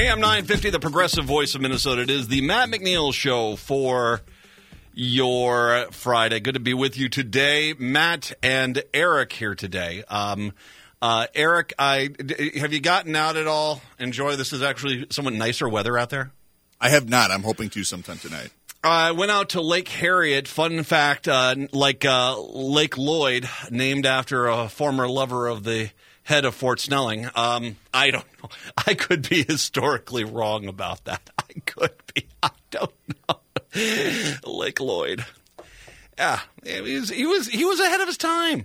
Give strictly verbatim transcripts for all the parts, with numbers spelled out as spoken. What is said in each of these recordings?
A M nine fifty, the progressive voice of Minnesota. It is the Matt McNeil Show for your Friday. Good to be with you today. Matt and Eric here today. Um, uh, Eric, I have you gotten out at all? Enjoy. This is actually somewhat nicer weather out there. I have not. I'm hoping to sometime tonight. I went out to Lake Harriet. Fun fact, uh, like uh, Lake Lloyd, named after a former lover of the head of Fort Snelling. Um, I don't know. I could be historically wrong about that. I could be. I don't know. Lake Lloyd. Yeah, he was, he was he was ahead of his time.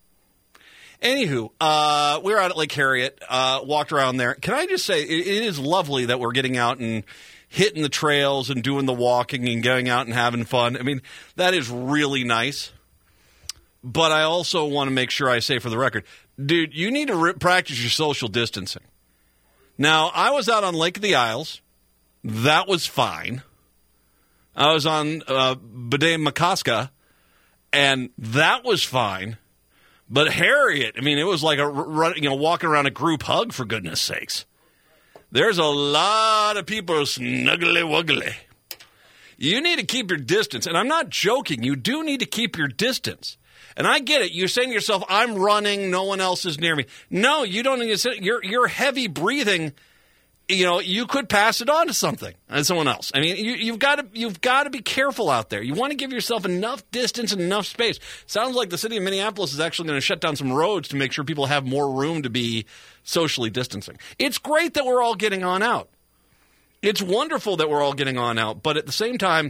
Anywho, uh, we were out at Lake Harriet, uh, walked around there. Can I just say, it, it is lovely that we're getting out and hitting the trails and doing the walking and going out and having fun. I mean, that is really nice. But I also want to make sure I say for the record, dude, you need to re- practice your social distancing. Now, I was out on Lake of the Isles. That was fine. I was on uh, Bede-Makaska, and that was fine. But Harriet, I mean, it was like a run, you know, walking around a group hug, for goodness sakes. There's a lot of people snuggly-wuggly. You need to keep your distance, and I'm not joking. You do need to keep your distance. And I get it. You're saying to yourself, I'm running, no one else is near me. No, you don't need to sit. You're, you're heavy breathing. You know, you could pass it on to something and someone else. I mean, you, you've got to you've got to be careful out there. You want to give yourself enough distance and enough space. Sounds like the city of Minneapolis is actually going to shut down some roads to make sure people have more room to be socially distancing. It's great that we're all getting on out. It's wonderful that we're all getting on out, but at the same time,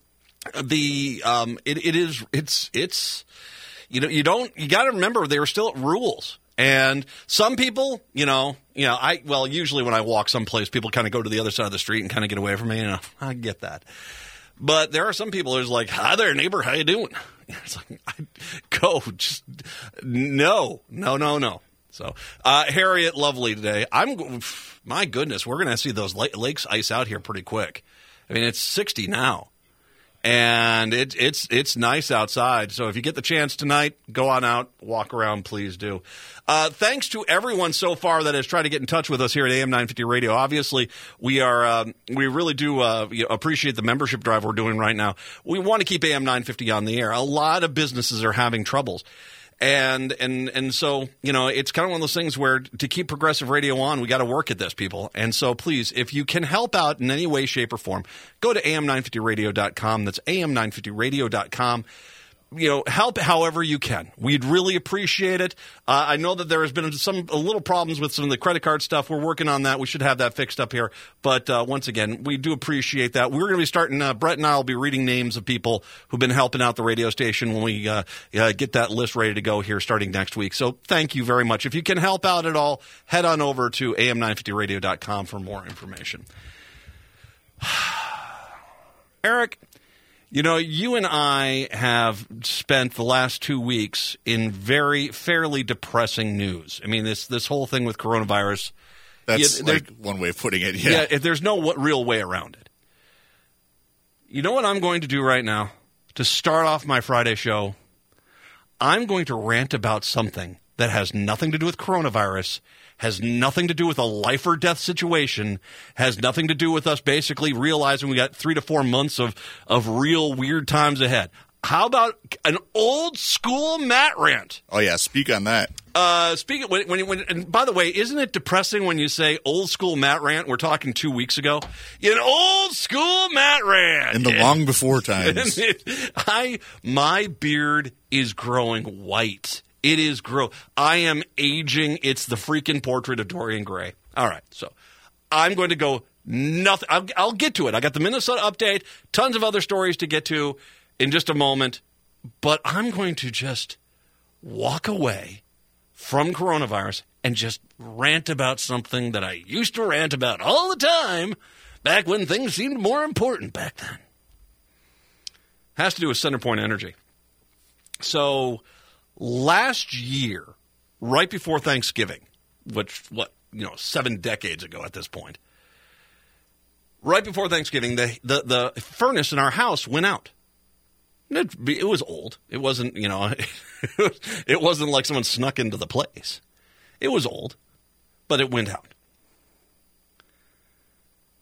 the um, it, it is it's it's. You know, you don't, you got to remember there are still rules. And some people, you know, you know, I, well, usually when I walk someplace, people kind of go to the other side of the street and kind of get away from me. You know, I get that. But there are some people who's like, hi there, neighbor, how you doing? It's like, I, go, just, no, no, no, no. So, uh, Harriet, lovely today. I'm, my goodness, we're going to see those lakes ice out here pretty quick. I mean, it's sixty now. And it, it's it's nice outside. So if you get the chance tonight, go on out, walk around, please do. Uh, thanks to everyone so far that has tried to get in touch with us here at A M nine fifty Radio. Obviously, we are um, we really do uh, appreciate the membership drive we're doing right now. We want to keep A M nine fifty on the air. A lot of businesses are having troubles. And and and so, you know, it's kind of one of those things where to keep progressive radio on, we got to work at this, people. And so, please, if you can help out in any way, shape, or form, go to A M nine fifty radio dot com. That's A M nine fifty radio dot com. You know, help however you can. We'd really appreciate it. Uh, I know that there has been some a little problems with some of the credit card stuff. We're working on that. We should have that fixed up here. But uh, once again, we do appreciate that. We're going to be starting, uh, Brett and I will be reading names of people who've been helping out the radio station when we uh, uh, get that list ready to go here starting next week. So thank you very much. If you can help out at all, head on over to A M nine fifty radio dot com for more information. Eric, you know, you and I have spent the last two weeks in very fairly depressing news. I mean, this this whole thing with coronavirus. That's yeah, like one way of putting it. Yeah, yeah there's no what, real way around it. You know what I'm going to do right now to start off my Friday show? I'm going to rant about something that has nothing to do with coronavirus, has nothing to do with a life or death situation, has nothing to do with us basically realizing we got three to four months of, of real weird times ahead. How about an old school Matt rant? Oh, yeah. Speak on that. Uh, speaking when, when, when, and by the way, isn't it depressing when you say old school Matt rant? We're talking two weeks ago. An old school Matt rant. In the long before times. I, my beard is growing white. It is gross. I am aging. It's the freaking portrait of Dorian Gray. All right, so I'm going to go nothing. I'll, I'll get to it. I got the Minnesota update, tons of other stories to get to in just a moment, but I'm going to just walk away from coronavirus and just rant about something that I used to rant about all the time back when things seemed more important back then. Has to do with Centerpoint Energy. So last year, right before Thanksgiving, which, what, you know, seven decades ago at this point, right before Thanksgiving, the, the, the furnace in our house went out. It, it was old. It wasn't, you know, it wasn't like someone snuck into the place. It was old, but it went out.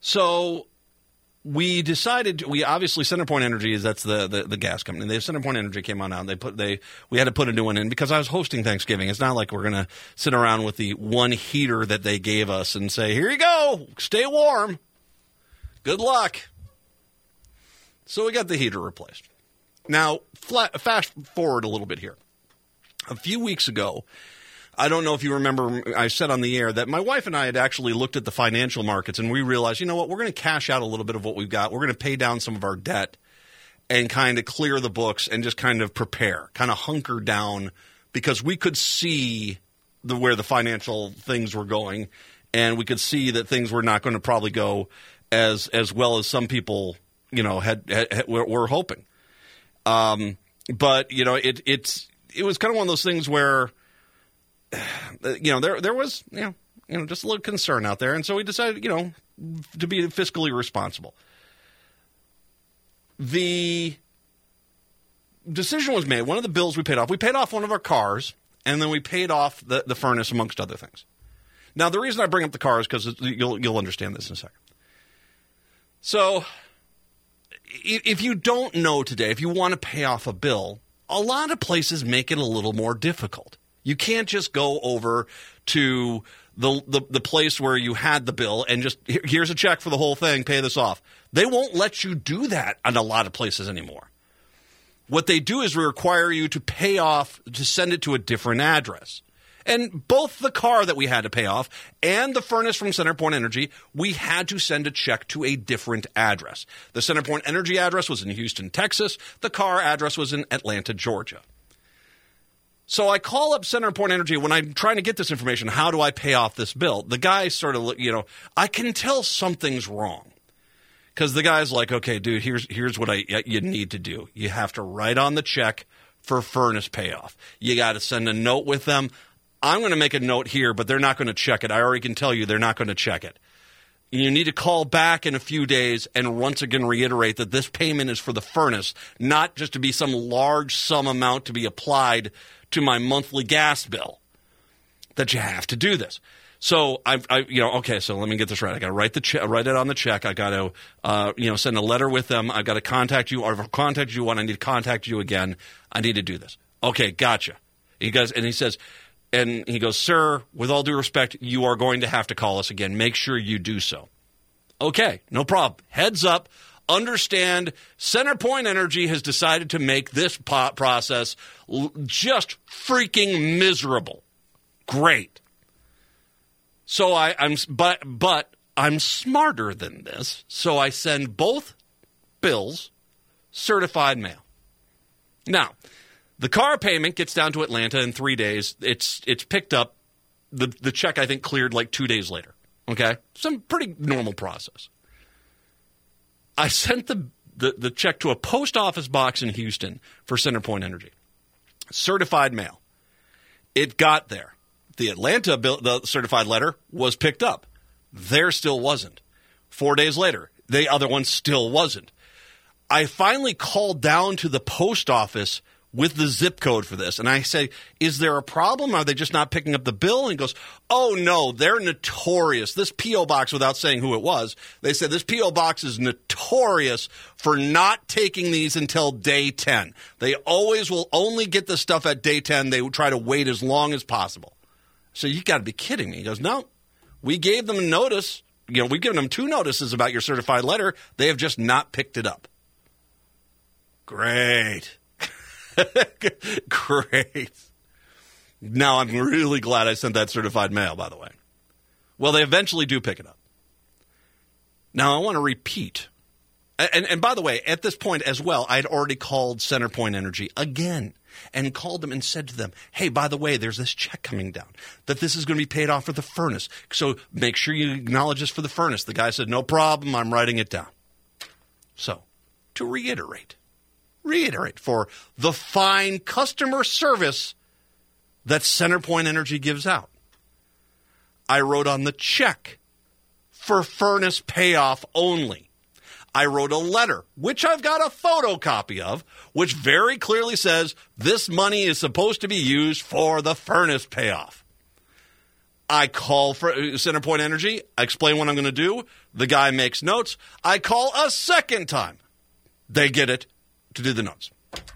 So we decided, we obviously, CenterPoint Energy is, that's the, the, the gas company. They, CenterPoint Energy came on out. They put, they, we had to put a new one in because I was hosting Thanksgiving. It's not like we're going to sit around with the one heater that they gave us and say, here you go, stay warm. Good luck. So we got the heater replaced. Now, flat, fast forward a little bit here. A few weeks ago, I don't know if you remember, I said on the air that my wife and I had actually looked at the financial markets and we realized, you know what, we're going to cash out a little bit of what we've got. We're going to pay down some of our debt and kind of clear the books and just kind of prepare, kind of hunker down because we could see the where the financial things were going and we could see that things were not going to probably go as as well as some people, you know, had, had were, were hoping. Um, but, you know, it it's it was kind of one of those things where you know, there there was, you know, you know, just a little concern out there. And so we decided, you know, to be fiscally responsible. The decision was made. One of the bills we paid off, we paid off one of our cars, and then we paid off the, the furnace, amongst other things. Now, the reason I bring up the car is because you'll, you'll understand this in a second. So if you don't know today, if you want to pay off a bill, a lot of places make it a little more difficult. You can't just go over to the, the the place where you had the bill and just, here's a check for the whole thing, pay this off. They won't let you do that in a lot of places anymore. What they do is require you to pay off, to send it to a different address. And both the car that we had to pay off and the furnace from CenterPoint Energy, we had to send a check to a different address. The CenterPoint Energy address was in Houston, Texas. The car address was in Atlanta, Georgia. So I call up CenterPoint Energy when I'm trying to get this information. How do I pay off this bill? The guy sort of, you know, I can tell something's wrong. Because the guy's like, okay, dude, here's here's what I you need to do. You have to write on the check for furnace payoff. You got to send a note with them. I'm going to make a note here, but they're not going to check it. I already can tell you they're not going to check it. You need to call back in a few days and once again reiterate that this payment is for the furnace, not just to be some large sum amount to be applied to my monthly gas bill, that you have to do this. So I, I, you know, okay. So let me get this right. I got to write the che- write it on the check. I got to, uh, you know, send a letter with them. I got to contact you, or if I contact you one, I need to contact you again. I need to do this. Okay, gotcha. He goes, and he says, and he goes, sir, with all due respect, you are going to have to call us again. Make sure you do so. Okay, no problem. Heads up. Understand, CenterPoint Energy has decided to make this po- process l- just freaking miserable. Great. So I, I'm, but but I'm smarter than this. So I send both bills certified mail. Now, the car payment gets down to Atlanta in three days. It's it's picked up. The the check I think cleared like two days later. Okay, some pretty normal process. I sent the, the, the check to a post office box in Houston for CenterPoint Energy. Certified mail. It got there. The Atlanta bill, the certified letter was picked up. There still wasn't. Four days later, the other one still wasn't. I finally called down to the post office with the zip code for this. And I say, is there a problem? Are they just not picking up the bill? And he goes, oh, no, they're notorious. This P O box, without saying who it was, they said this P O box is notorious for not taking these until day ten. They always will only get the stuff at day ten. They will try to wait as long as possible. So you got to be kidding me. He goes, no, we gave them a notice. You know, we've given them two notices about your certified letter. They have just not picked it up. Great. Great. Now, I'm really glad I sent that certified mail, by the way. Well, they eventually do pick it up. Now, I want to repeat. And, and by the way, at this point as well, I had already called CenterPoint Energy again and called them and said to them, hey, by the way, there's this check coming down, that this is going to be paid off for the furnace. So make sure you acknowledge this for the furnace. The guy said, no problem, I'm writing it down. So, to reiterate, reiterate for the fine customer service that CenterPoint Energy gives out, I wrote on the check for furnace payoff only. I wrote a letter, which I've got a photocopy of, which very clearly says this money is supposed to be used for the furnace payoff. I call for CenterPoint Energy. I explain what I'm going to do. The guy makes notes. I call a second time. They get it to do the notes.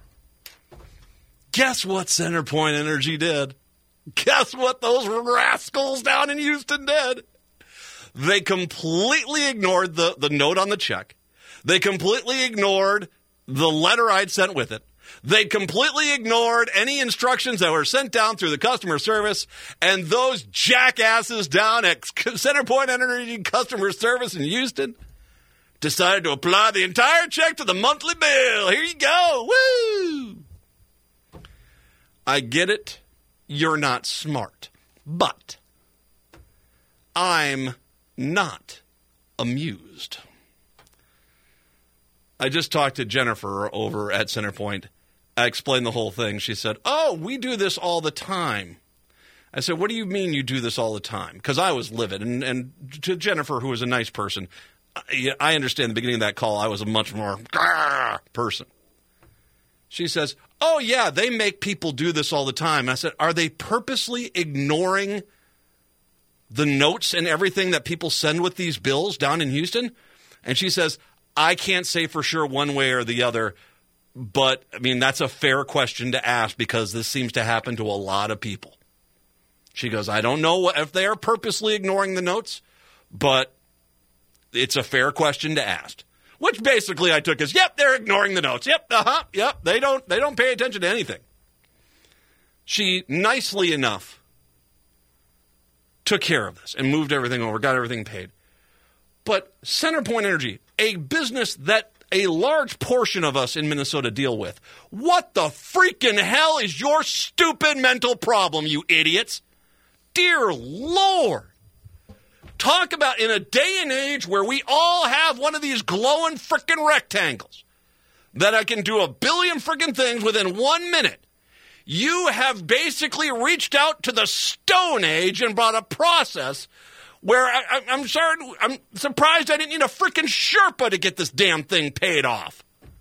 Guess what CenterPoint Energy did? Guess what those rascals down in Houston did? They completely ignored the, the note on the check. They completely ignored the letter I'd sent with it. They completely ignored any instructions that were sent down through the customer service, and those jackasses down at CenterPoint Energy Customer Service in Houston decided to apply the entire check to the monthly bill. Here you go. Woo! I get it. You're not smart. But I'm not amused. I just talked to Jennifer over at CenterPoint. I explained the whole thing. She said, oh, we do this all the time. I said, what do you mean you do this all the time? Because I was livid. And, and to Jennifer, who was a nice person, I, I understand the beginning of that call, I was a much more person. She says, oh, yeah, they make people do this all the time. I said, are they purposely ignoring the notes and everything that people send with these bills down in Houston? And she says, I can't say for sure one way or the other, but, I mean, that's a fair question to ask because this seems to happen to a lot of people. She goes, I don't know if they are purposely ignoring the notes, but it's a fair question to ask. Which basically I took as, yep, they're ignoring the notes. Yep, uh-huh, yep, they don't, they don't pay attention to anything. She, nicely enough, took care of this and moved everything over, got everything paid. But CenterPoint Energy, a business that a large portion of us in Minnesota deal with, what the freaking hell is your stupid mental problem, you idiots? Dear Lord. Talk about in a day and age where we all have one of these glowing frickin' rectangles that I can do a billion frickin' things within one minute. You have basically reached out to the Stone Age and brought a process where I, I, I'm sorry, I'm surprised I didn't need a frickin' Sherpa to get this damn thing paid off.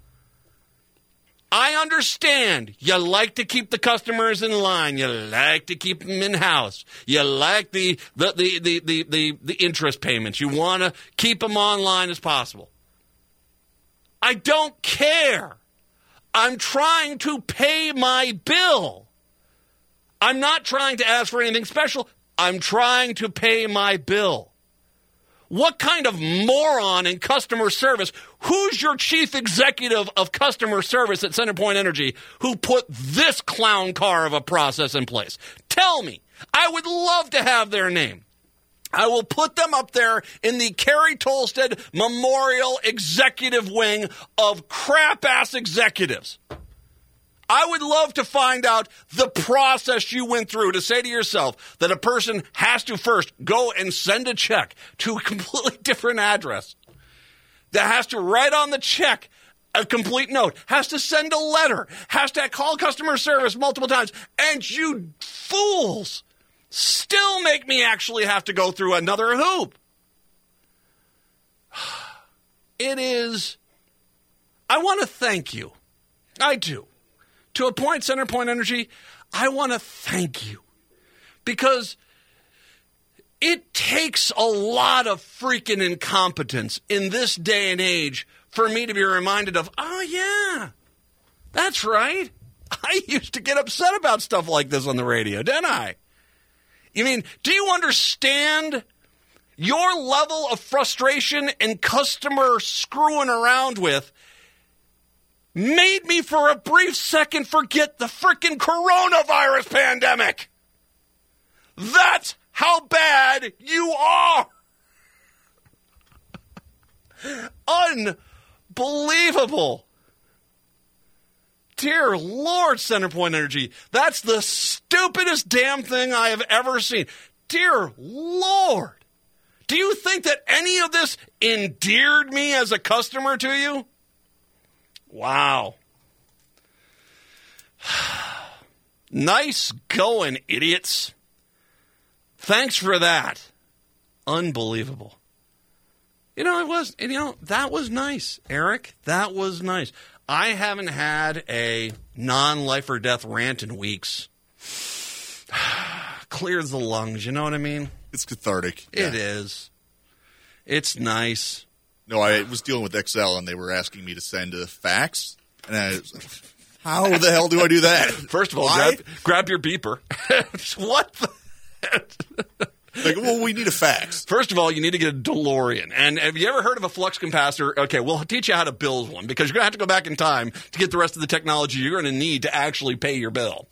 I understand you like to keep the customers in line. You like to keep them in-house. You like the the the the the, the, the interest payments. You want to keep them online as possible. I don't care. I'm trying to pay my bill. I'm not trying to ask for anything special. I'm trying to pay my bill. What kind of moron in customer service? Who's your chief executive of customer service at CenterPoint Energy who put this clown car of a process in place? Tell me. I would love to have their name. I will put them up there in the Carrie Tolstead Memorial Executive Wing of crap-ass executives. I would love to find out the process you went through to say to yourself that a person has to first go and send a check to a completely different address, that has to write on the check a complete note, has to send a letter, has to call customer service multiple times, and you fools still make me actually have to go through another hoop. It is, I want to thank you. I do. To a point, CenterPoint Energy, I want to thank you because it takes a lot of freaking incompetence in this day and age for me to be reminded of, oh, yeah, that's right. I used to get upset about stuff like this on the radio, didn't I? You mean, do you understand your level of frustration and customer screwing around with made me for a brief second forget the frickin' coronavirus pandemic. That's how bad you are. Unbelievable. Dear Lord, CenterPoint Energy, that's the stupidest damn thing I have ever seen. Dear Lord, do you think that any of this endeared me as a customer to you? Wow. Nice going, idiots. Thanks for that. Unbelievable. You know, it was, you know, that was nice, Eric. That was nice. I haven't had a non-life or death rant in weeks. clears the lungs. You know what I mean? It's cathartic. It yeah. is. It's nice. No, I was dealing with Excel, and they were asking me to send a fax. And I was like, how the hell do I do that? First of all, grab, grab your beeper. What the? Like, well, we need a fax. First of all, you need to get a DeLorean. And have you ever heard of a flux capacitor? Okay, we'll teach you how to build one because you're going to have to go back in time to get the rest of the technology you're going to need to actually pay your bill.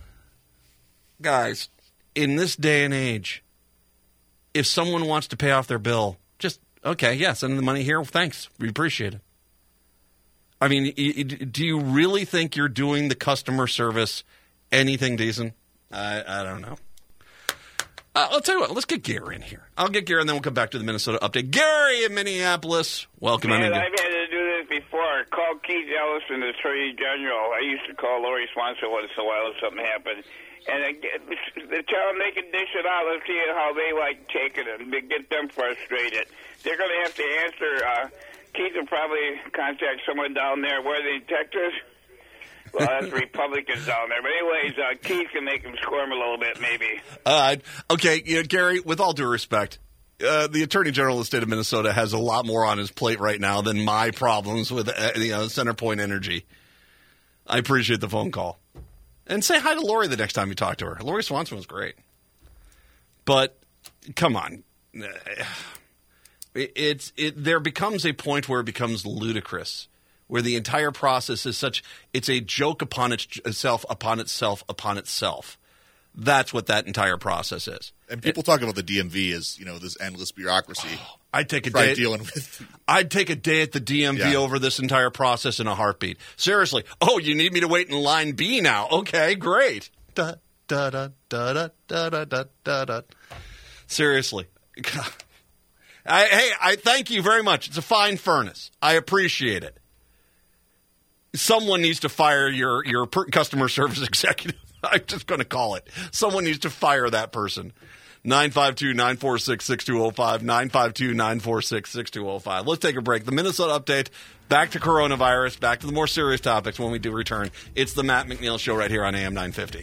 Guys, in this day and age, if someone wants to pay off their bill, just, okay, yeah, send the money here. Thanks. We appreciate it. I mean, do you really think you're doing the customer service anything decent? I, I don't know. Uh, I'll tell you what. Let's get Gary in here. I'll get Gary, and then we'll come back to the Minnesota update. Gary in Minneapolis. Welcome. Man, I've had to do this before. Call Keith Ellison, the Attorney General. I used to call Lori Swanson once in a while if something happened. And I get, they tell them they can dish it out. Let's see how they like taking it and get them frustrated. They're going to have to answer. Uh, Keith will probably contact someone down there. Where are they, Texas? Well, that's Republicans down there. But anyways, uh, Keith can make them squirm a little bit, maybe. Uh, okay, you know, Gary, with all due respect, uh, the Attorney General of the state of Minnesota has a lot more on his plate right now than my problems with uh, you know, Centerpoint Energy. I appreciate the phone call. And say hi to Lori the next time you talk to her. Lori Swanson was great. But, come on. It, it's it. There becomes a point where it becomes ludicrous, where the entire process is such, it's a joke upon itself, upon itself, upon itself. That's what that entire process is. And people it, talk about the D M V as, you know, this endless bureaucracy. Oh, I'd take a Try day dealing with. I'd take a day at the D M V yeah. over this entire process in a heartbeat. Seriously. Oh, you need me to wait in line B now? Okay, great. Da da da da da da da da da. Seriously. I, hey, I thank you very much. It's a fine furnace. I appreciate it. Someone needs to fire your, your customer service executive. I'm just going to call it. Someone needs to fire that person. nine five two, nine four six, six two zero five, nine five two, nine four six, six two zero five. Let's take a break. The Minnesota update, back to coronavirus, back to the more serious topics when we do return. It's the Matt McNeil Show right here on A M nine fifty.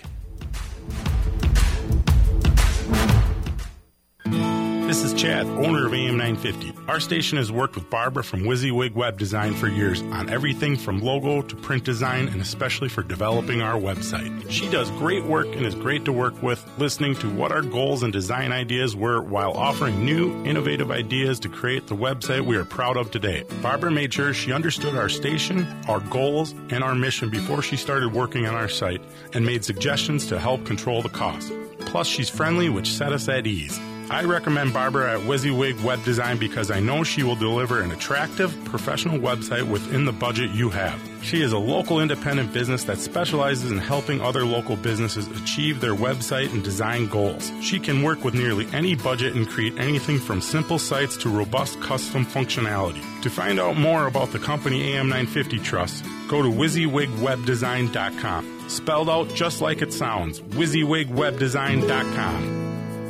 This is Chad, owner of A M nine fifty. Our station has worked with Barbara from WYSIWYG Web Design for years on everything from logo to print design and especially for developing our website. She does great work and is great to work with, listening to what our goals and design ideas were while offering new, innovative ideas to create the website we are proud of today. Barbara made sure she understood our station, our goals, and our mission before she started working on our site and made suggestions to help control the cost. Plus, she's friendly, which set us at ease. I recommend Barbara at WYSIWYG Web Design because I know she will deliver an attractive, professional website within the budget you have. She is a local independent business that specializes in helping other local businesses achieve their website and design goals. She can work with nearly any budget and create anything from simple sites to robust custom functionality. To find out more about the company A M nine fifty Trust, go to WYSIWYG Web Design dot com. Spelled out just like it sounds, WYSIWYG Web Design dot com.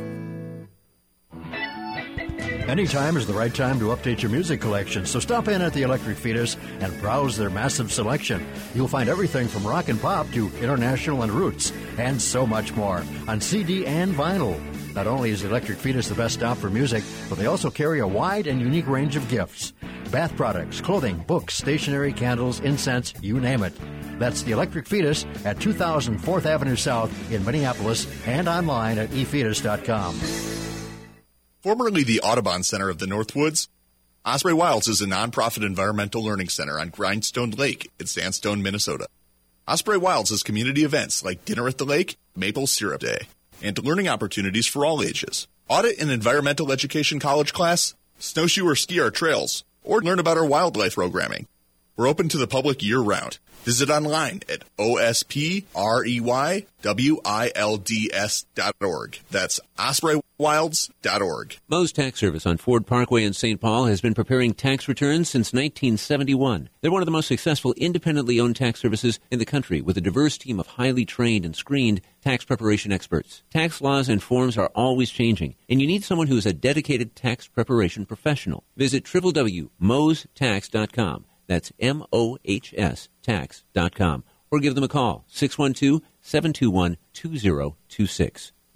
Anytime is the right time to update your music collection, so stop in at the Electric Fetus and browse their massive selection. You'll find everything from rock and pop to international and roots, and so much more on C D and vinyl. Not only is Electric Fetus the best stop for music, but they also carry a wide and unique range of gifts. Bath products, clothing, books, stationery, candles, incense, you name it. That's the Electric Fetus at two thousand fourth Avenue South in Minneapolis and online at e fetus dot com. Formerly the Audubon Center of the Northwoods, Osprey Wilds is a nonprofit environmental learning center on Grindstone Lake in Sandstone, Minnesota. Osprey Wilds has community events like Dinner at the Lake, Maple Syrup Day, and learning opportunities for all ages. Audit an environmental education college class, snowshoe or ski our trails, or learn about our wildlife programming. We're open to the public year-round. Visit online at O S P R E Y W I L D S dot org. That's osprey wilds dot org. Moe's Tax Service on Ford Parkway in Saint Paul has been preparing tax returns since nineteen seventy-one. They're one of the most successful independently owned tax services in the country with a diverse team of highly trained and screened tax preparation experts. Tax laws and forms are always changing, and you need someone who is a dedicated tax preparation professional. Visit w w w dot moes tax dot com. That's M O H S tax dot com. Or give them a call, six one two, seven two one, two zero two six.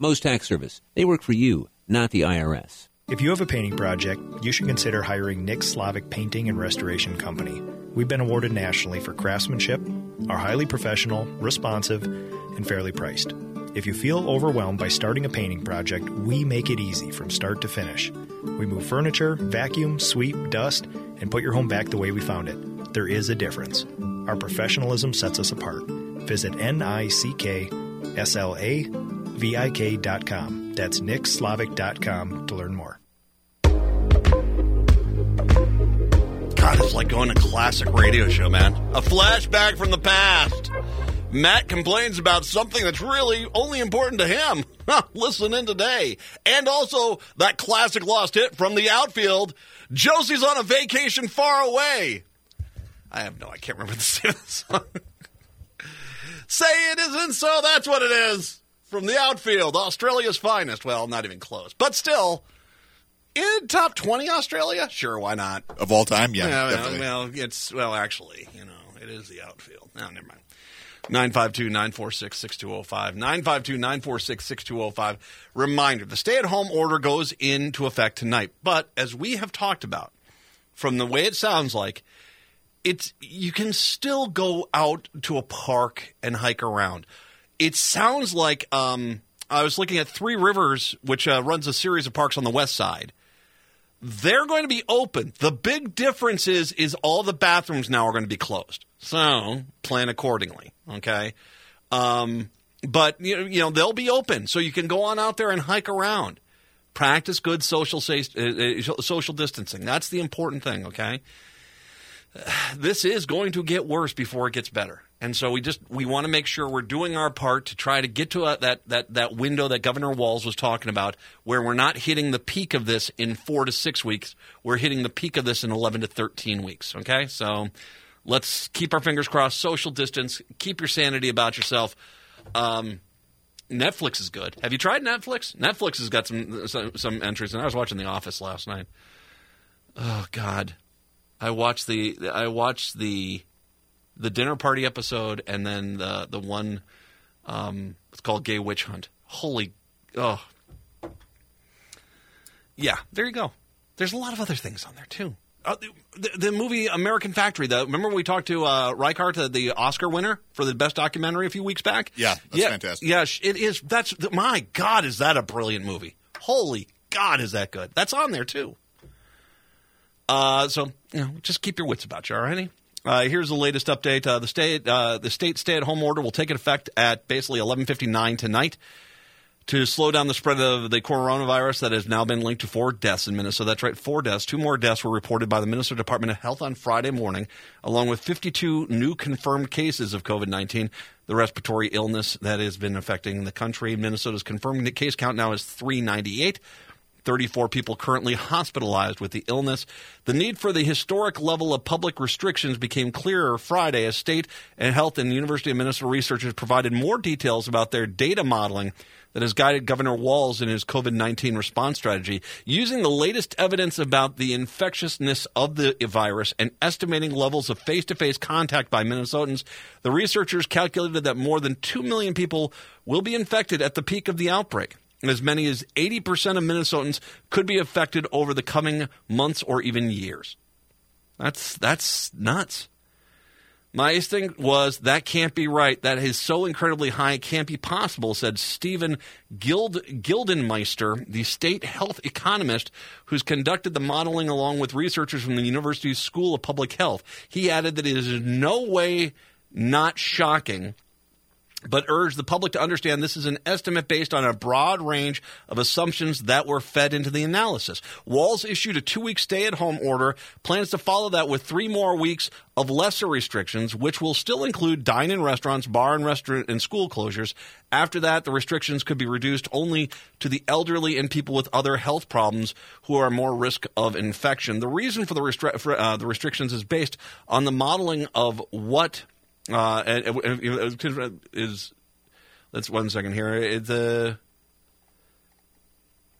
Most Tax Service. They work for you, not the I R S. If you have a painting project, you should consider hiring Nick Slavic Painting and Restoration Company. We've been awarded nationally for craftsmanship, are highly professional, responsive, and fairly priced. If you feel overwhelmed by starting a painting project, we make it easy from start to finish. We move furniture, vacuum, sweep, dust, and put your home back the way we found it. There is a difference. Our professionalism sets us apart. Visit N I C K S L A V I K dot com. That's nick slavic dot com to learn more. God, it's like going to a classic radio show, man. A flashback from the past. Matt complains about something that's really only important to him. Listen in today. And also that classic lost hit from the outfield. Josie's on a vacation far away. I have no, I can't remember the name of the song. Say it isn't so, that's what it is. From the outfield, Australia's finest. Well, not even close. But still, in top twenty Australia? Sure, why not? Of all time? Yeah, yeah definitely. Well, it's, well, actually, you know, it is the outfield. No, never mind. nine five two, nine four six, six two zero five. nine five two, nine four six, six two zero five. Reminder, the stay-at-home order goes into effect tonight. But as we have talked about, from the way it sounds like, it's you can still go out to a park and hike around. It sounds like um, I was looking at Three Rivers, which uh, runs a series of parks on the west side. They're going to be open. The big difference is is all the bathrooms now are going to be closed. So plan accordingly, okay? Um, but you know, you know they'll be open, so you can go on out there and hike around. Practice good social sa- uh, social distancing. That's the important thing, okay? This is going to get worse before it gets better. And so we just we want to make sure we're doing our part to try to get to a, that that that window that Governor Walz was talking about, where we're not hitting the peak of this in four to six weeks. We're hitting the peak of this in eleven to thirteen weeks. Okay, so let's keep our fingers crossed. Social distance. Keep your sanity about yourself. Um, Netflix is good. Have you tried Netflix? Netflix has got some some, some entries, and I was watching The Office last night. Oh God. I watched the I watched the the dinner party episode and then the the one um, it's called Gay Witch Hunt. Holy oh yeah, there you go. There's a lot of other things on there too. Uh, the, the movie American Factory. The, remember when we talked to uh, Reichardt, the, the Oscar winner for the best documentary a few weeks back? Yeah, that's yeah, fantastic. Yeah, it is. That's my God, is that a brilliant movie? Holy God, is that good? That's on there too. Uh, so, you know, just keep your wits about you, all righty? Uh, here's the latest update. Uh, the state uh, the state stay-at-home order will take effect at basically eleven fifty-nine tonight to slow down the spread of the coronavirus that has now been linked to four deaths in Minnesota. That's right, four deaths. Two more deaths were reported by the Minnesota Department of Health on Friday morning, along with fifty-two new confirmed cases of COVID nineteen, the respiratory illness that has been affecting the country. Minnesota's confirmed case count now is three ninety-eight. thirty-four people currently hospitalized with the illness. The need for the historic level of public restrictions became clearer Friday as state and health and University of Minnesota researchers provided more details about their data modeling that has guided Governor Walz in his COVID nineteen response strategy. Using the latest evidence about the infectiousness of the virus and estimating levels of face-to-face contact by Minnesotans, the researchers calculated that more than two million people will be infected at the peak of the outbreak. And as many as eighty percent of Minnesotans could be affected over the coming months or even years. That's that's nuts. My instinct was, that can't be right. That is so incredibly high, it can't be possible, said Stephen Gild, Gildenmeister, the state health economist who's conducted the modeling along with researchers from the University School of Public Health. He added that it is in no way not shocking, but urged the public to understand this is an estimate based on a broad range of assumptions that were fed into the analysis. Walz issued a two-week stay-at-home order, plans to follow that with three more weeks of lesser restrictions, which will still include dine-in restaurants, bar and restaurant, and school closures. After that, the restrictions could be reduced only to the elderly and people with other health problems who are more risk of infection. The reason for the, restri- for, uh, the restrictions is based on the modeling of what Uh, and, and, and is let's one second here. It's a oh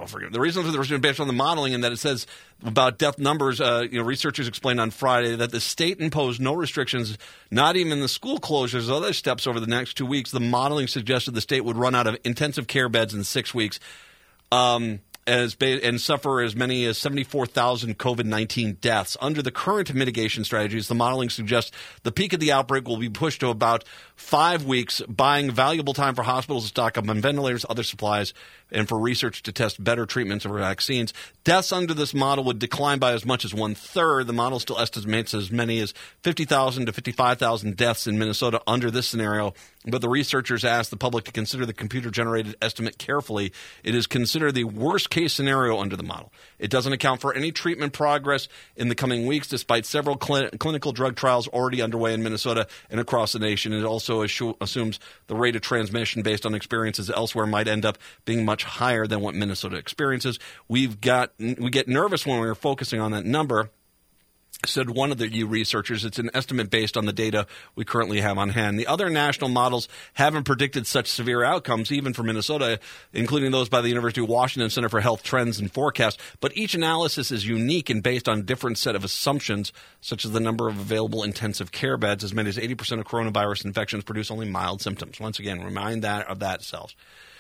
forget. The reason for the restriction based on the modeling and that it says about death numbers, uh, you know, researchers explained on Friday that the state imposed no restrictions, not even the school closures, other steps over the next two weeks. The modeling suggested the state would run out of intensive care beds in six weeks. Um, As ba- and suffer as many as seventy-four thousand COVID nineteen deaths. Under the current mitigation strategies, the modeling suggests the peak of the outbreak will be pushed to about five weeks, buying valuable time for hospitals to stock up on ventilators, other supplies, and for research to test better treatments or vaccines. Deaths under this model would decline by as much as one-third. The model still estimates as many as fifty thousand to fifty-five thousand deaths in Minnesota under this scenario, but the researchers asked the public to consider the computer-generated estimate carefully. It is considered the worst-case scenario under the model. It doesn't account for any treatment progress in the coming weeks, despite several cl- clinical drug trials already underway in Minnesota and across the nation. It also assu- assumes the rate of transmission based on experiences elsewhere might end up being much higher than what Minnesota experiences. We've got we get nervous when we're focusing on that number. Said one of the U researchers, it's an estimate based on the data we currently have on hand. The other national models haven't predicted such severe outcomes, even for Minnesota, including those by the University of Washington Center for Health Trends and Forecasts. But each analysis is unique and based on a different set of assumptions, such as the number of available intensive care beds. As many as eighty percent of coronavirus infections produce only mild symptoms. Once again, remind that of that self.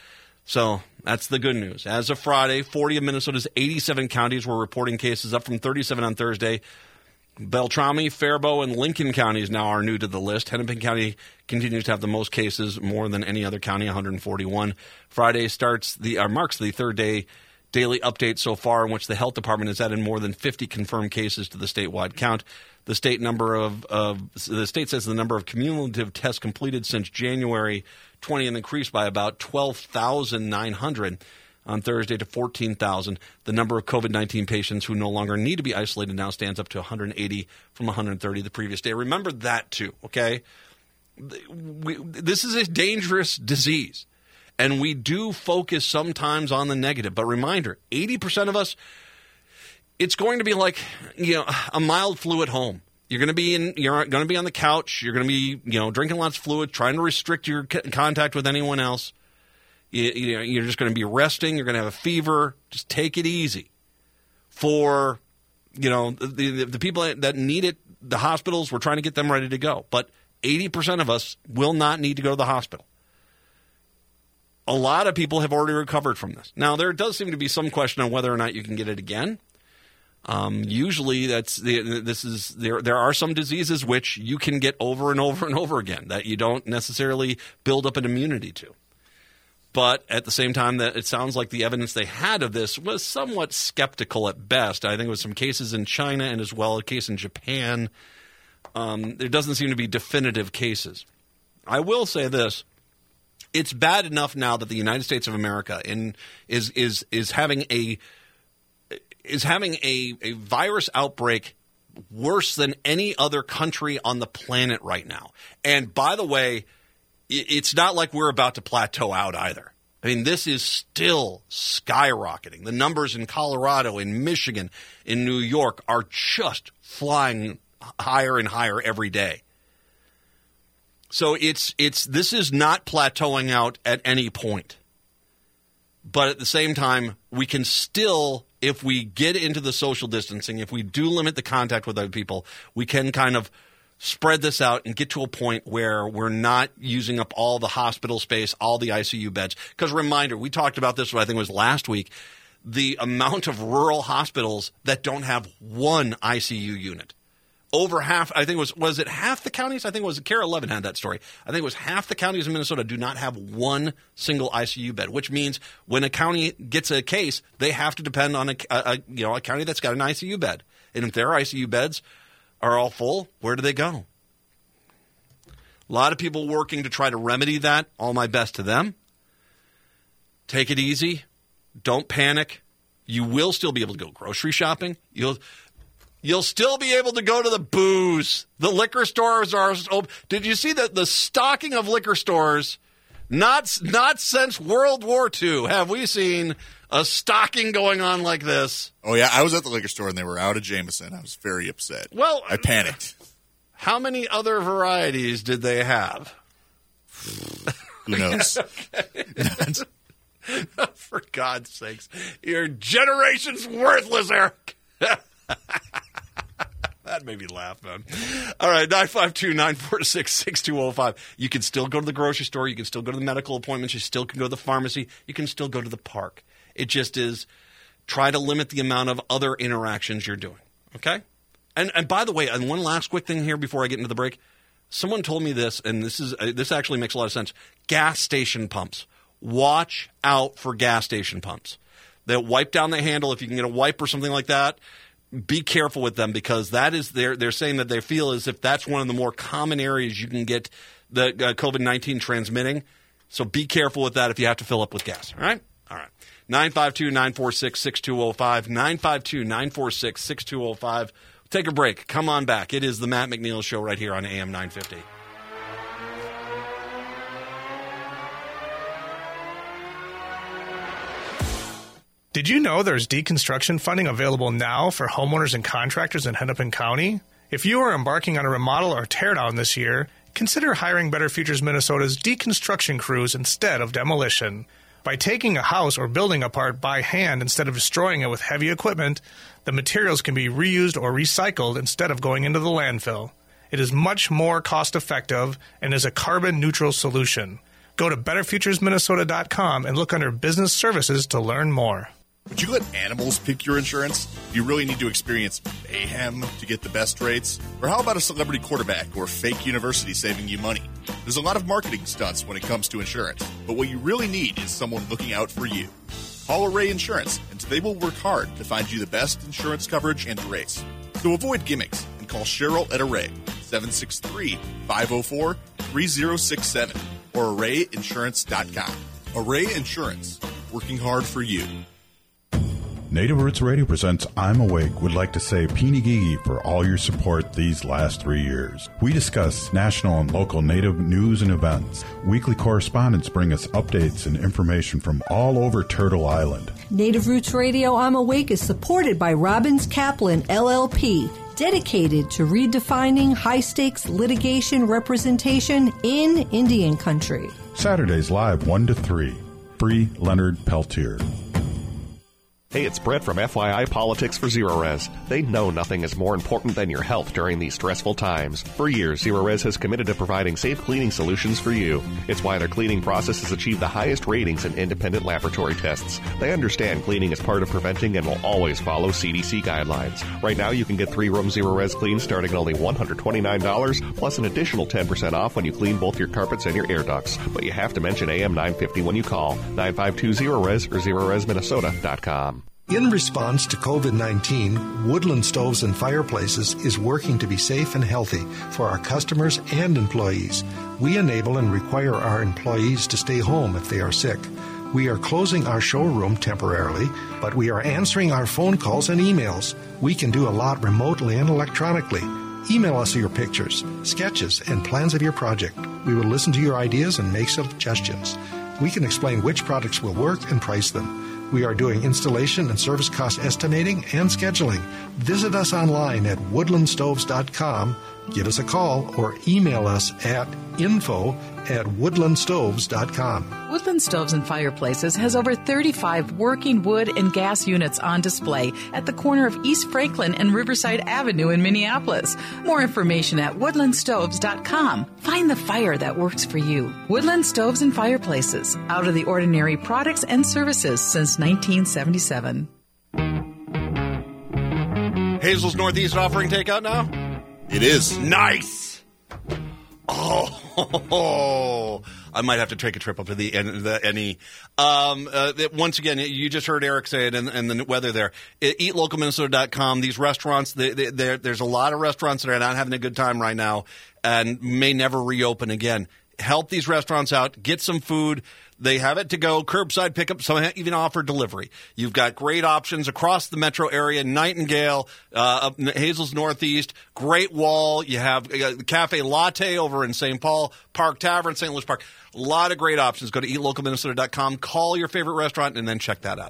So that's the good news. As of Friday, forty of Minnesota's eighty-seven counties were reporting cases, up from thirty-seven on Thursday. Beltrami, Faribault, and Lincoln counties now are new to the list. Hennepin County continues to have the most cases, more than any other county, one hundred forty-one. Friday starts the uh, marks the third day daily update so far, in which the health department has added more than fifty confirmed cases to the statewide count. The state number of, of the state says the number of cumulative tests completed since January twentieth increased by about twelve thousand nine hundred. On Thursday to fourteen thousand. The number of COVID nineteen patients who no longer need to be isolated now stands up to one hundred eighty from one hundred thirty the previous day. Remember that too, okay? We, this is a dangerous disease, and we do focus sometimes on the negative. But reminder, eighty percent of us, it's going to be like, you know, a mild flu at home. You're going to be in. You're going to be on the couch. You're going to be, you know, drinking lots of fluid, trying to restrict your c- contact with anyone else. You, you know, you're just going to be resting. You're going to have a fever. Just take it easy. For, you know, the, the, the people that need it, the hospitals, we're trying to get them ready to go. But eighty percent of us will not need to go to the hospital. A lot of people have already recovered from this. Now, there does seem to be some question on whether or not you can get it again. Um, usually, that's the, this is there. There are some diseases which you can get over and over and over again that you don't necessarily build up an immunity to. But at the same time, that it sounds like the evidence they had of this was somewhat skeptical at best. I think it was some cases in China and as well a case in Japan. Um, there doesn't seem to be definitive cases. I will say this. It's bad enough now that the United States of America in, is is is having a is having a, a virus outbreak worse than any other country on the planet right now. And by the way, it's not like we're about to plateau out either. I mean, this is still skyrocketing. The numbers in Colorado, in Michigan, in New York are just flying higher and higher every day. So it's it's this is not plateauing out at any point. But at the same time, we can still, if we get into the social distancing, if we do limit the contact with other people, we can kind of spread this out and get to a point where we're not using up all the hospital space, all the I C U beds. Because reminder, we talked about this, I think it was last week, the amount of rural hospitals that don't have one I C U unit. Over half, I think it was, was it half the counties? I think it was, Kara Levin had that story. I think it was half the counties in Minnesota do not have one single I C U bed, which means when a county gets a case, they have to depend on a, a you know, a county that's got an I C U bed. And if their I C U beds are all full, where do they go? A lot of people working to try to remedy that. All my best to them. Take it easy. Don't panic. You will still be able to go grocery shopping. You'll you'll still be able to go to the booze. The liquor stores are open. Did you see that the stocking of liquor stores? Not not since World War Two have we seen a stocking going on like this. Oh, yeah. I was at the liquor store, and they were out of Jameson. I was very upset. Well, I panicked. How many other varieties did they have? Who knows? Okay. For God's sakes. Your generation's worthless, Eric. That made me laugh, man. All right, nine five two, nine four six, six two zero five. You can still go to the grocery store. You can still go to the medical appointments. You still can go to the pharmacy. You can still go to the park. It just is try to limit the amount of other interactions you're doing, okay? And and by the way, and one last quick thing here before I get into the break. Someone told me this, and this is uh, this actually makes a lot of sense. Gas station pumps. Watch out for gas station pumps. They'll wipe down the handle. If you can get a wipe or something like that, be careful with them because that is they're, they're saying that they feel as if that's one of the more common areas you can get the uh, COVID nineteen transmitting. So be careful with that if you have to fill up with gas. All right? All right. nine five two, nine four six, six two zero five. nine five two, nine four six, six two zero five. Take a break. Come on back. It is the Matt McNeil Show right here on A M nine fifty. Did you know there's deconstruction funding available now for homeowners and contractors in Hennepin County? If you are embarking on a remodel or teardown this year, consider hiring Better Futures Minnesota's deconstruction crews instead of demolition. By taking a house or building apart by hand instead of destroying it with heavy equipment, the materials can be reused or recycled instead of going into the landfill. It is much more cost-effective and is a carbon-neutral solution. Go to better futures minnesota dot com and look under Business Services to learn more. Would you let animals pick your insurance? Do you really need to experience mayhem to get the best rates? Or how about a celebrity quarterback or fake university saving you money? There's a lot of marketing stunts when it comes to insurance, but what you really need is someone looking out for you. Call Array Insurance, and they will work hard to find you the best insurance coverage and rates. So avoid gimmicks and call Cheryl at Array, seven six three, five zero four, three zero six seven or array insurance dot com. Array Insurance, working hard for you. Native Roots Radio presents I'm Awake would like to say Peeny Gigi for all your support these last three years. We discuss national and local Native news and events. Weekly correspondents bring us updates and information from all over Turtle Island. Native Roots Radio I'm Awake is supported by Robbins Kaplan, L L P, dedicated to redefining high-stakes litigation representation in Indian country. Saturdays live one to three. Free Leonard Peltier. Hey, it's Brett from F Y I Politics for Zerorez. They know nothing is more important than your health during these stressful times. For years, Zerorez has committed to providing safe cleaning solutions for you. It's why their cleaning process has achieved the highest ratings in independent laboratory tests. They understand cleaning is part of preventing and will always follow C D C guidelines. Right now, you can get three-room Zerorez clean starting at only one hundred twenty-nine dollars, plus an additional ten percent off when you clean both your carpets and your air ducts. But you have to mention A M nine fifty when you call nine five two Zerorez or Zerorez Minnesota dot com. In response to COVID nineteen, Woodland Stoves and Fireplaces is working to be safe and healthy for our customers and employees. We enable and require our employees to stay home if they are sick. We are closing our showroom temporarily, but we are answering our phone calls and emails. We can do a lot remotely and electronically. Email us your pictures, sketches, and plans of your project. We will listen to your ideas and make suggestions. We can explain which products will work and price them. We are doing installation and service cost estimating and scheduling. Visit us online at woodland stoves dot com. Give us a call or email us at info at woodland stoves dot com. Woodland Stoves and Fireplaces has over thirty-five working wood and gas units on display at the corner of East Franklin and Riverside Avenue in Minneapolis. More information at woodland stoves dot com. Find the fire that works for you. Woodland Stoves and Fireplaces. Out of the ordinary products and services since nineteen seventy-seven. Hazel's Northeast offering takeout now? It is. Nice! Oh, I might have to take a trip up to the, the N E. Um, uh, once again, you just heard Eric say it and, and the weather there. eat local minnesota dot com. These restaurants, they, they, there's a lot of restaurants that are not having a good time right now and may never reopen again. Help these restaurants out. Get some food. They have it to go, curbside pickup, some even offer delivery. You've got great options across the metro area, Nightingale, uh, Hazel's Northeast, Great Wall. You have uh, Cafe Latte over in Saint Paul, Park Tavern, Saint Louis Park. A lot of great options. Go to eat local minnesota dot com, call your favorite restaurant, and then check that out, okay?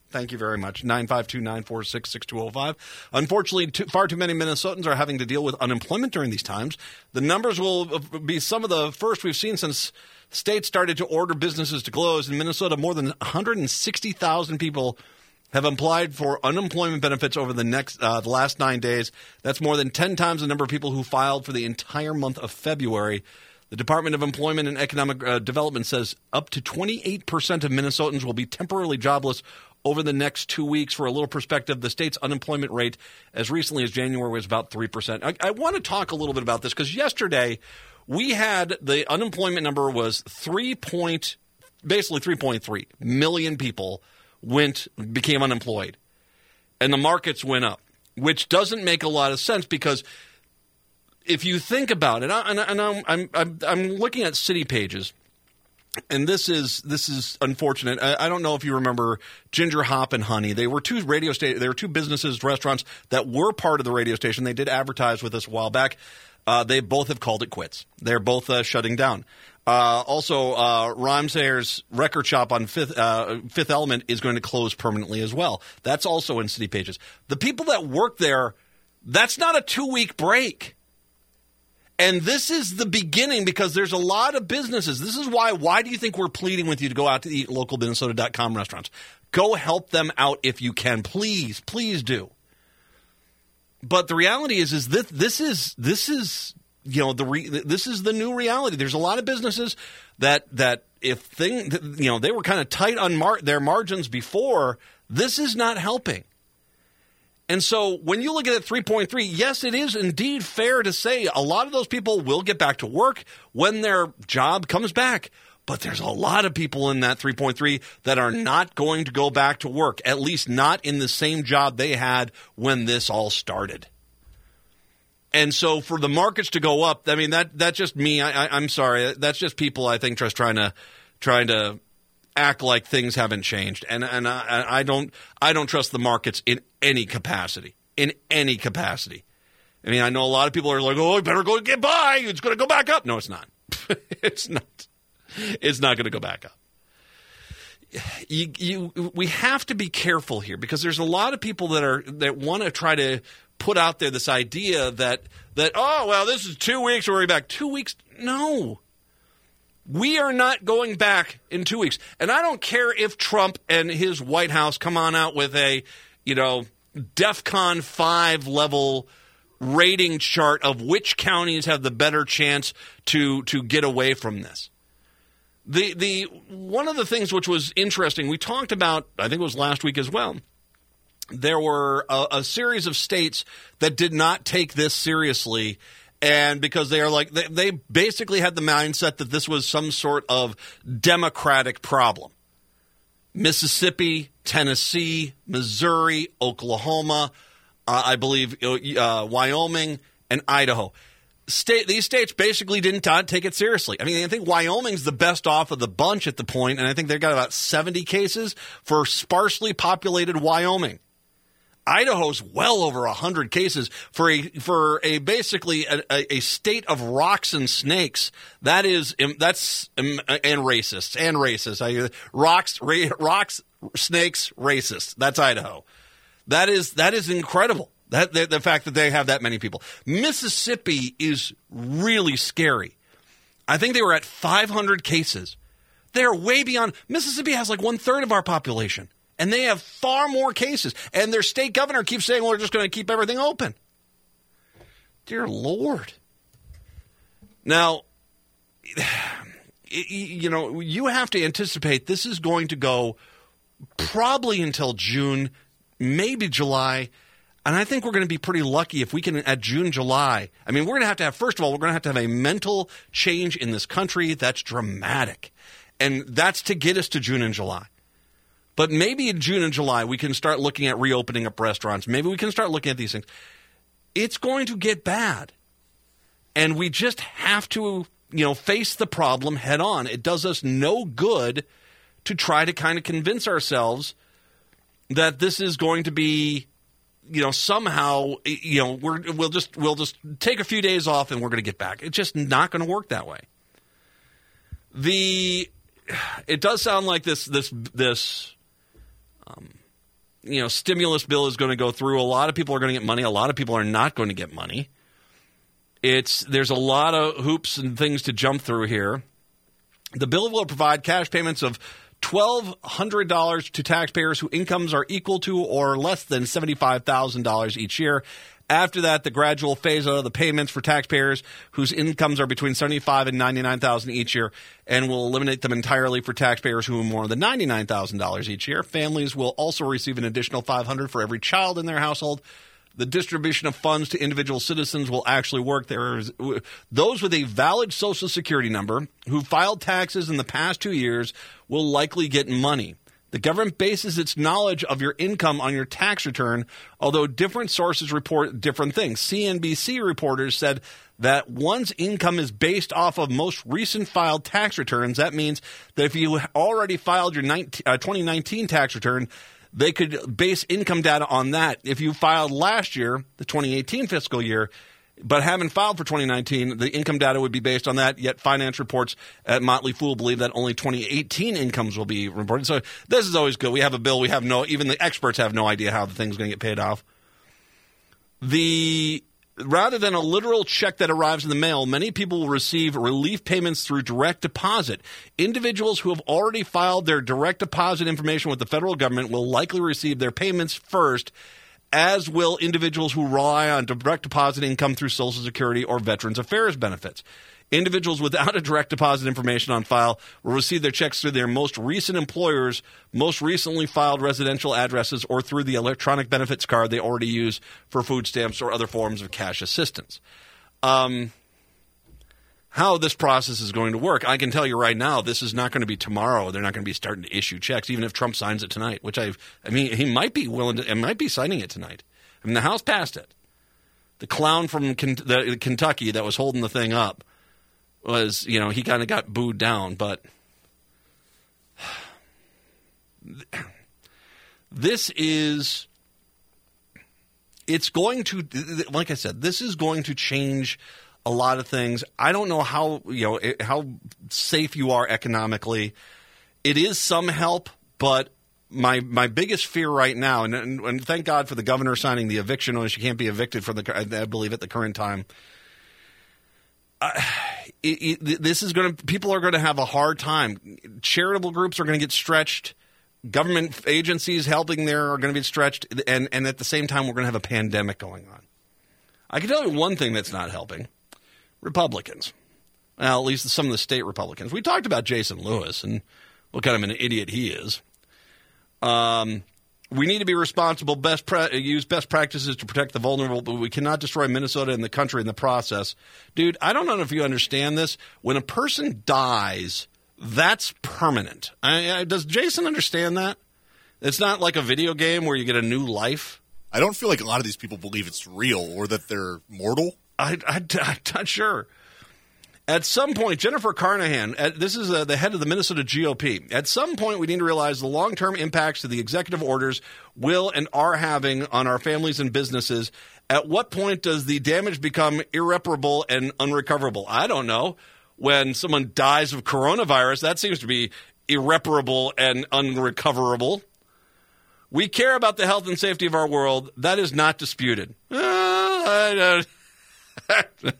Thank you very much. nine five two, nine four six, six two zero five. Unfortunately, too, far too many Minnesotans are having to deal with unemployment during these times. The numbers will be some of the first we've seen since states started to order businesses to close. In Minnesota, more than one hundred sixty thousand people have applied for unemployment benefits over the next uh, the last nine days. That's more than ten times the number of people who filed for the entire month of February. The Department of Employment and Economic uh, Development says up to twenty-eight percent of Minnesotans will be temporarily jobless over the next two weeks. For a little perspective, the state's unemployment rate as recently as January was about three percent. I, I want to talk a little bit about this because yesterday we had the unemployment number was three point, basically three point three million people went became unemployed, and the markets went up, which doesn't make a lot of sense because if you think about it, and, and I'm, I'm I'm I'm looking at City Pages. And this is this is unfortunate. I, I don't know if you remember Ginger Hop and Honey. They were two radio sta- They were two businesses, restaurants that were part of the radio station. They did advertise with us a while back. Uh, they both have called it quits. They're both uh, shutting down. Uh, also, uh, Rhymesayer's record shop on Fifth uh, Fifth Element is going to close permanently as well. That's also in City Pages. The people that work there, that's not a two-week break. And this is the beginning because there's a lot of businesses. This is why, why do you think we're pleading with you to go out to eat local Minnesota dot com restaurants? Go help them out if you can. Please, please do. But the reality is, is this, this is, this is, you know, the re, this is the new reality. There's a lot of businesses that, that if thing, you know, they were kind of tight on mar- their margins before, this is not helping. And so when you look at it three point three, yes, it is indeed fair to say a lot of those people will get back to work when their job comes back. But there's a lot of people in that three point three that are not going to go back to work, at least not in the same job they had when this all started. And so for the markets to go up, I mean, that that's just me. I, I, I'm sorry. That's just people, I think, just trying to trying to act like things haven't changed, and and I, I don't I don't trust the markets in any capacity, in any capacity. I mean, I know a lot of people are like, "Oh, I better go get by. It's going to go back up." No, it's not. it's not. It's not going to go back up. You, you, we have to be careful here because there's a lot of people that are that want to try to put out there this idea that that oh well, this is two weeks, we're back. Two weeks? No. We are not going back in two weeks. And I don't care if Trump and his White House come on out with a, you know, DEFCON five level rating chart of which counties have the better chance to to get away from this. The the one of the things which was interesting, we talked about, I think it was last week as well, there were a, a series of states that did not take this seriously. And because they are like, they, they basically had the mindset that this was some sort of democratic problem. Mississippi, Tennessee, Missouri, Oklahoma, uh, I believe uh, Wyoming, and Idaho. State, these states basically didn't take it seriously. I mean, I think Wyoming's the best off of the bunch at the point, and I think they've got about seventy cases for sparsely populated Wyoming. Idaho's well over one hundred cases for a for a basically a, a state of rocks and snakes. That is that's and racists and racists. I, rocks, ra, rocks, snakes, racists. That's Idaho. That is that is incredible. That the, the fact that they have that many people. Mississippi is really scary. I think they were at five hundred cases. They're way beyond. Mississippi has like one third of our population. And they have far more cases. And their state governor keeps saying, well, we're just going to keep everything open. Dear Lord. Now, you know, you have to anticipate this is going to go probably until June, maybe July. And I think we're going to be pretty lucky if we can, at June, July. I mean, we're going to have to have, first of all, we're going to have to have a mental change in this country that's dramatic. And that's to get us to June and July. But maybe in June and July, we can start looking at reopening up restaurants. Maybe we can start looking at these things. It's going to get bad. And we just have to, you know, face the problem head on. It does us no good to try to kind of convince ourselves that this is going to be, you know, somehow, you know, we're, we'll just we'll just take a few days off and we're going to get back. It's just not going to work that way. The it does sound like this this this. Um, you know, stimulus bill is going to go through. A lot of people are going to get money. A lot of people are not going to get money. It's there's a lot of hoops and things to jump through here. The bill will provide cash payments of twelve hundred dollars to taxpayers whose incomes are equal to or less than seventy-five thousand dollars each year. After that, the gradual phase out of the payments for taxpayers whose incomes are between seventy-five thousand dollars and ninety-nine thousand dollars each year, and will eliminate them entirely for taxpayers who are more than ninety-nine thousand dollars each year. Families will also receive an additional five hundred dollars for every child in their household. The distribution of funds to individual citizens will actually work. There is, those with a valid Social Security number who filed taxes in the past two years will likely get money. The government bases its knowledge of your income on your tax return, although different sources report different things. C N B C reporters said that one's income is based off of most recent filed tax returns. That means that if you already filed your twenty nineteen tax return, they could base income data on that. If you filed last year, the twenty eighteen fiscal year, but haven't filed for twenty nineteen, the income data would be based on that, yet finance reports at Motley Fool believe that only twenty eighteen incomes will be reported. So this is always good. We have a bill. We have no – even the experts have no idea how the thing's going to get paid off. The – rather than a literal check that arrives in the mail, many people will receive relief payments through direct deposit. Individuals who have already filed their direct deposit information with the federal government will likely receive their payments first, as will individuals who rely on direct deposit income through Social Security or Veterans Affairs benefits. Individuals without a direct deposit information on file will receive their checks through their most recent employer's most recently filed residential addresses or through the electronic benefits card they already use for food stamps or other forms of cash assistance. Um, how this process is going to work, I can tell you right now, this is not going to be tomorrow. They're not going to be starting to issue checks, even if Trump signs it tonight, which I've, I mean, he might be willing to, it might be signing it tonight. I mean, the House passed it. The clown from the, Kentucky that was holding the thing up was, you know, he kind of got booed down, but this is, it's going to, like I said, this is going to change a lot of things. I don't know how, you know, how safe you are economically. It is some help, but my my biggest fear right now, and, and, and thank God for the governor signing the eviction notice. You can't be evicted from the, I believe, at the current time. Uh, it, it, this is going to, people are going to have a hard time. Charitable groups are going to get stretched. Government agencies helping there are going to be stretched. And, and at the same time, we're going to have a pandemic going on. I can tell you one thing that's not helping. Republicans. Well, at least some of the state Republicans. We talked about Jason Lewis and what kind of an idiot he is. Um, we need to be responsible, best pra- use best practices to protect the vulnerable, but we cannot destroy Minnesota and the country in the process. Dude, I don't know if you understand this. When a person dies, that's permanent. I, I, does Jason understand that? It's not like a video game where you get a new life. I don't feel like a lot of these people believe it's real or that they're mortal. I, I, I'm not sure. At some point, Jennifer Carnahan, at, this is uh, the head of the Minnesota G O P. At some point, we need to realize the long-term impacts that the executive orders will and are having on our families and businesses. At what point does the damage become irreparable and unrecoverable? I don't know. When someone dies of coronavirus, that seems to be irreparable and unrecoverable. We care about the health and safety of our world. That is not disputed. Uh, I don't... uh,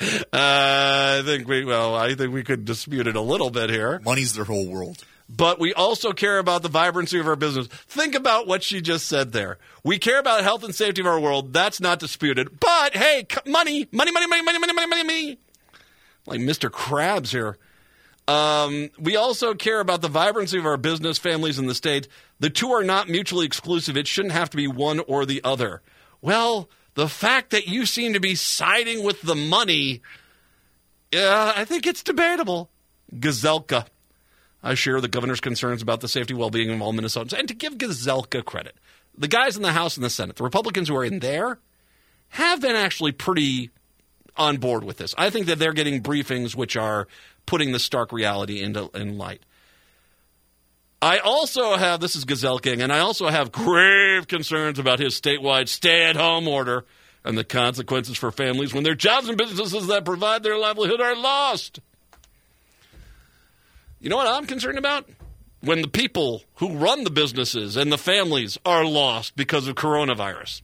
I think we well, I think we could dispute it a little bit here. Money's their whole world. But we also care about the vibrancy of our business. Think about what she just said there. We care about health and safety of our world. That's not disputed. But hey, money, money, money, money, money, money, money, money, money. Like Mister Krabs here. Um, we also care about the vibrancy of our business, families, and the state. The two are not mutually exclusive. It shouldn't have to be one or the other. Well, the fact that you seem to be siding with the money, uh, I think it's debatable. Gazelka. I share the governor's concerns about the safety, well-being of all Minnesotans. And to give Gazelka credit, the guys in the House and the Senate, the Republicans who are in there, have been actually pretty on board with this. I think that they're getting briefings which are putting the stark reality into in light. I also have, this is Gazelking, and I also have grave concerns about his statewide stay-at-home order and the consequences for families when their jobs and businesses that provide their livelihood are lost. You know what I'm concerned about? when the people who run the businesses and the families are lost because of coronavirus.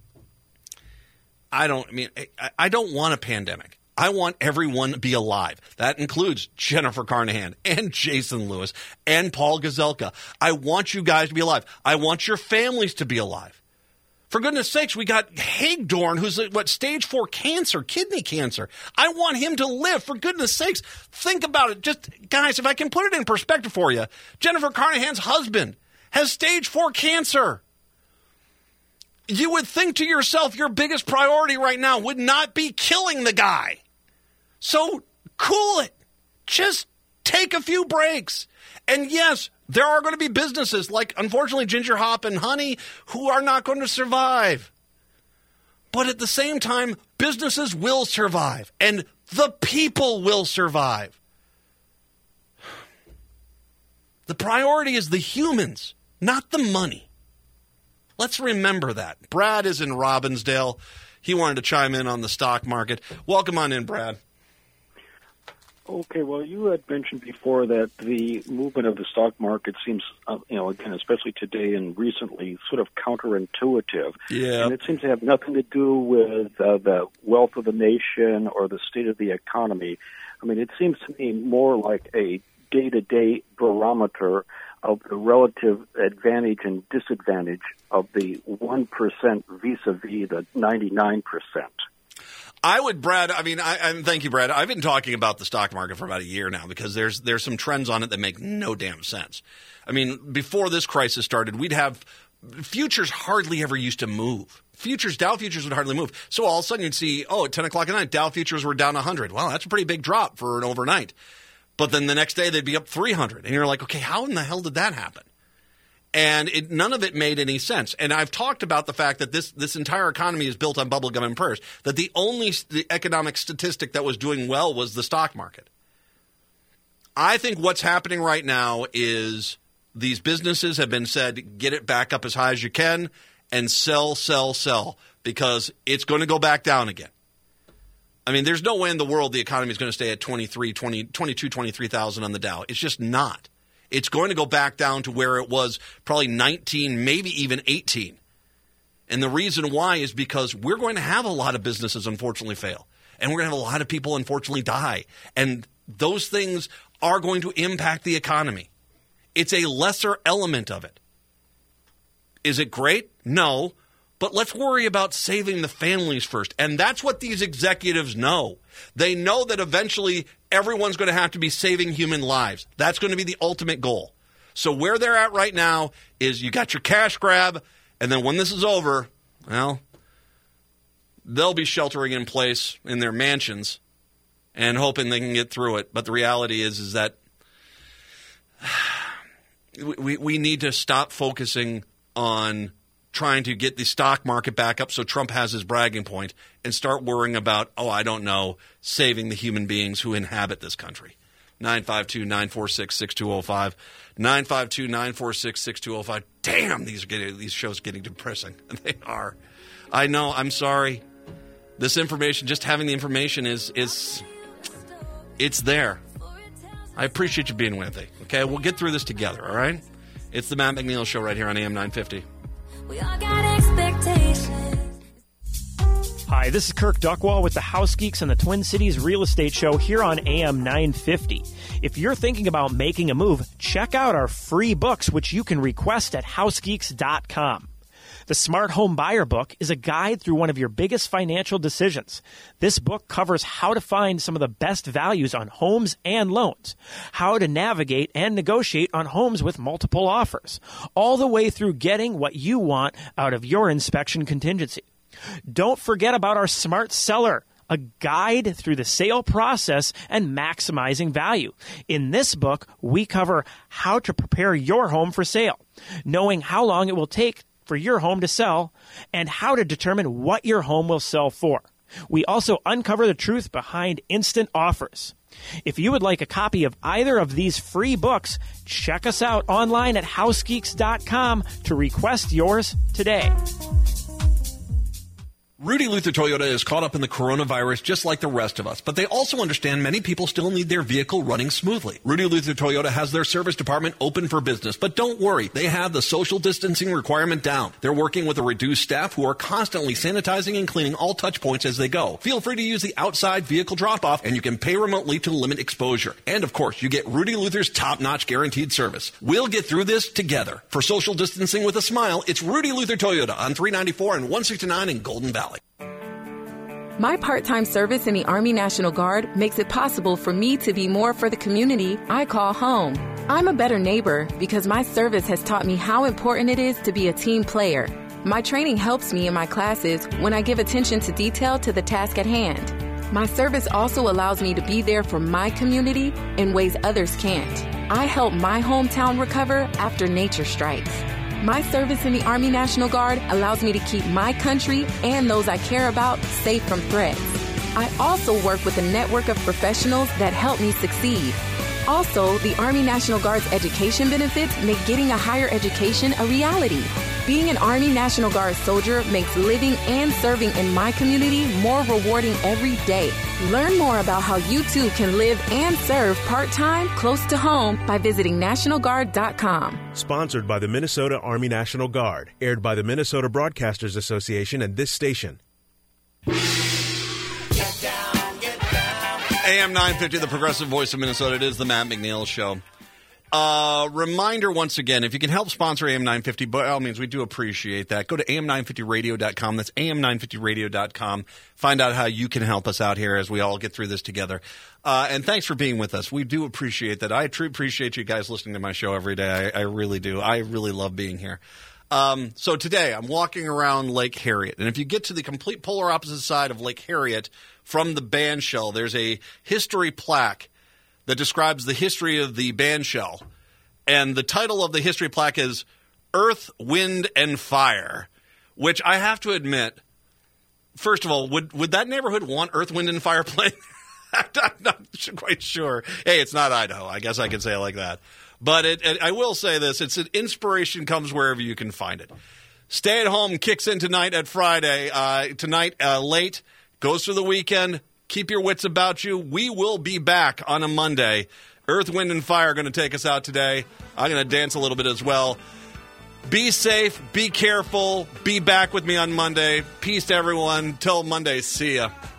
I don't I mean I, I don't want a pandemic. I want everyone to be alive. That includes Jennifer Carnahan and Jason Lewis and Paul Gazelka. I want you guys to be alive. I want your families to be alive. For goodness sakes, we got Hagdorn, who's what, stage four cancer, kidney cancer. I want him to live. For goodness sakes, think about it. Just, guys, if I can put it in perspective for you, Jennifer Carnahan's husband has stage four cancer. You would think to yourself your biggest priority right now would not be killing the guy. So cool it. Just take a few breaks. And yes, there are going to be businesses like, unfortunately, Ginger Hop and Honey who are not going to survive. But at the same time, businesses will survive. And the people will survive. The priority is the humans, not the money. Let's remember that. Brad is in Robbinsdale. He wanted to chime in on the stock market. Welcome on in, Brad. Okay, well, you had mentioned before that the movement of the stock market seems, uh, you know, again, especially today and recently, sort of counterintuitive. Yeah. And it seems to have nothing to do with uh, the wealth of the nation or the state of the economy. I mean, it seems to me more like a day-to-day barometer of the relative advantage and disadvantage of the one percent vis-a-vis the ninety-nine percent. I would, Brad, I mean, I, I thank you, Brad. I've been talking about the stock market for about a year now because there's there's some trends on it that make no damn sense. I mean, before this crisis started, we'd have futures hardly ever used to move. Futures, Dow futures would hardly move. So all of a sudden you'd see, oh, at ten o'clock at night, Dow futures were down one hundred. Well, that's a pretty big drop for an overnight. But then the next day they'd be up three hundred. And you're like, okay, how in the hell did that happen? And it, none of it made any sense. And I've talked about the fact that this this entire economy is built on bubblegum and purse, that the only the economic statistic that was doing well was the stock market. I think what's happening right now is these businesses have been said, get it back up as high as you can and sell, sell, sell, because it's going to go back down again. I mean, there's no way in the world the economy is going to stay at twenty-three, twenty, twenty-two, twenty-three thousand on the Dow. It's just not. It's going to go back down to where it was probably nineteen, maybe even eighteen. And the reason why is because we're going to have a lot of businesses unfortunately fail. And we're going to have a lot of people unfortunately die. And those things are going to impact the economy. It's a lesser element of it. Is it great? No. But let's worry about saving the families first. And that's what these executives know. They know that eventually everyone's going to have to be saving human lives. That's going to be the ultimate goal. So where they're at right now is you got your cash grab, and then when this is over, well, they'll be sheltering in place in their mansions and hoping they can get through it. But the reality is, is that we, we need to stop focusing on trying to get the stock market back up so Trump has his bragging point and start worrying about, oh, I don't know, saving the human beings who inhabit this country. nine five two, nine four six, six two zero five. nine five two, nine four six, six two zero five. Damn, these are getting, these shows are getting depressing. They are. I know, I'm sorry. This information, just having the information is, is it's there. I appreciate you being with me. Okay, we'll get through this together, all right? It's the Matt McNeil Show right here on A M nine fifty. We all got expectations. Hi, this is Kirk Duckwall with the House Geeks and the Twin Cities Real Estate Show here on A M nine fifty. If you're thinking about making a move, check out our free books, which you can request at house geeks dot com. The Smart Home Buyer book is a guide through one of your biggest financial decisions. This book covers how to find some of the best values on homes and loans, how to navigate and negotiate on homes with multiple offers, all the way through getting what you want out of your inspection contingency. Don't forget about our Smart Seller, a guide through the sale process and maximizing value. In this book, we cover how to prepare your home for sale, knowing how long it will take for your home to sell, and how to determine what your home will sell for. We also uncover the truth behind instant offers. If you would like a copy of either of these free books, check us out online at house geeks dot com to request yours today. Rudy Luther Toyota is caught up in the coronavirus just like the rest of us, but they also understand many people still need their vehicle running smoothly. Rudy Luther Toyota has their service department open for business, but don't worry, they have the social distancing requirement down. They're working with a reduced staff who are constantly sanitizing and cleaning all touch points as they go. Feel free to use the outside vehicle drop-off, and you can pay remotely to limit exposure. And of course, you get Rudy Luther's top-notch guaranteed service. We'll get through this together. For social distancing with a smile, it's Rudy Luther Toyota on three ninety-four and one sixty-nine in Golden Valley. My part-time service in the Army National Guard makes it possible for me to be more for the community I call home. I'm a better neighbor because my service has taught me how important it is to be a team player. My training helps me in my classes when I give attention to detail to the task at hand. My service also allows me to be there for my community in ways others can't. I help my hometown recover after nature strikes. My service in the Army National Guard allows me to keep my country and those I care about safe from threats. I also work with a network of professionals that help me succeed. Also, the Army National Guard's education benefits make getting a higher education a reality. Being an Army National Guard soldier makes living and serving in my community more rewarding every day. Learn more about how you too can live and serve part-time close to home by visiting National Guard dot com. Sponsored by the Minnesota Army National Guard. Aired by the Minnesota Broadcasters Association and this station. A M nine fifty, the progressive voice of Minnesota. It is the Matt McNeil Show. Uh, reminder once again, if you can help sponsor A M nine fifty, by all means, we do appreciate that. Go to A M nine fifty radio dot com. That's A M nine fifty radio dot com. Find out how you can help us out here as we all get through this together. Uh, and thanks for being with us. We do appreciate that. I truly appreciate you guys listening to my show every day. I, I really do. I really love being here. Um, so today I'm walking around Lake Harriet, and if you get to the complete polar opposite side of Lake Harriet from the bandshell, there's a history plaque that describes the history of the bandshell, and the title of the history plaque is Earth, Wind, and Fire, which I have to admit, first of all, would would that neighborhood want Earth, Wind, and Fire playing? I'm not quite sure. Hey, it's not Idaho. I guess I can say it like that. But it, it, I will say this. It's an inspiration comes wherever you can find it. Stay at Home kicks in tonight at Friday. Uh, tonight, uh, late, goes through the weekend. Keep your wits about you. We will be back on a Monday. Earth, Wind, and Fire are going to take us out today. I'm going to dance a little bit as well. Be safe. Be careful. Be back with me on Monday. Peace to everyone. Till Monday. See ya.